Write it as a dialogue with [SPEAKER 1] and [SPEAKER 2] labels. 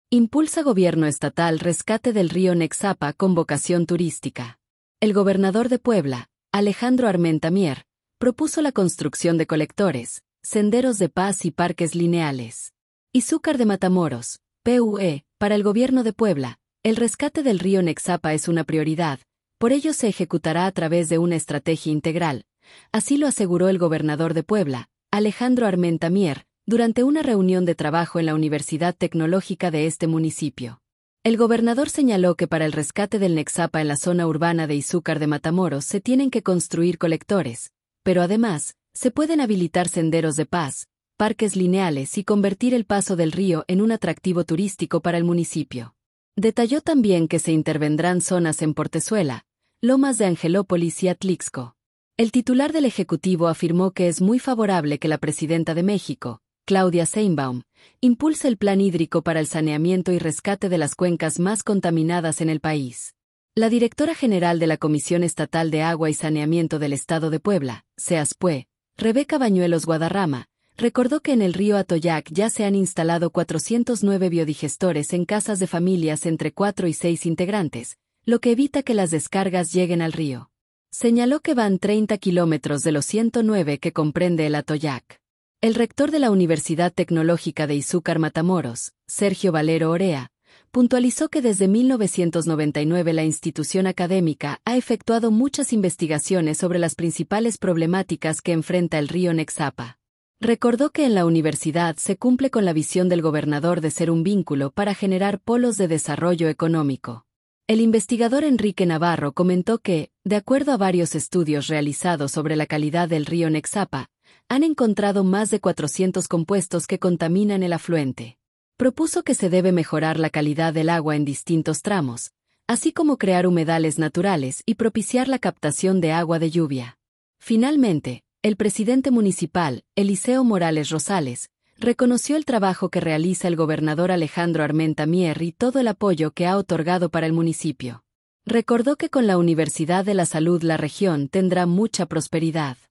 [SPEAKER 1] Impulsa gobierno estatal rescate del río Nexapa con vocación turística. El gobernador de Puebla, Alejandro Armenta Mier, propuso la construcción de colectores, senderos de paz y parques lineales. Izúcar de Matamoros, PUE, para el gobierno de Puebla, el rescate del río Nexapa es una prioridad, por ello se ejecutará a través de una estrategia integral. Así lo aseguró el gobernador de Puebla, Alejandro Armenta Mier, durante una reunión de trabajo en la Universidad Tecnológica de este municipio. El gobernador señaló que para el rescate del Nexapa en la zona urbana de Izúcar de Matamoros se tienen que construir colectores, pero además, se pueden habilitar senderos de paz, parques lineales y convertir el paso del río en un atractivo turístico para el municipio. Detalló también que se intervendrán zonas en Portezuela, Lomas de Angelópolis y Atlixco. El titular del Ejecutivo afirmó que es muy favorable que la presidenta de México, Claudia Sheinbaum, impulse el plan hídrico para el saneamiento y rescate de las cuencas más contaminadas en el país. La directora general de la Comisión Estatal de Agua y Saneamiento del Estado de Puebla, CEASPUE, Rebeca Bañuelos Guadarrama, recordó que en el río Atoyac ya se han instalado 409 biodigestores en casas de familias entre 4 y 6 integrantes, lo que evita que las descargas lleguen al río. Señaló que van 30 kilómetros de los 109 que comprende el Atoyac. El rector de la Universidad Tecnológica de Izúcar Matamoros, Sergio Valero Orea, puntualizó que desde 1999 la institución académica ha efectuado muchas investigaciones sobre las principales problemáticas que enfrenta el río Nexapa. Recordó que en la universidad se cumple con la visión del gobernador de ser un vínculo para generar polos de desarrollo económico. El investigador Enrique Navarro comentó que, de acuerdo a varios estudios realizados sobre la calidad del río Nexapa, han encontrado más de 400 compuestos que contaminan el afluente. Propuso que se debe mejorar la calidad del agua en distintos tramos, así como crear humedales naturales y propiciar la captación de agua de lluvia. Finalmente, el presidente municipal, Eliseo Morales Rosales, reconoció el trabajo que realiza el gobernador Alejandro Armenta Mier y todo el apoyo que ha otorgado para el municipio. Recordó que con la Universidad de la Salud la región tendrá mucha prosperidad.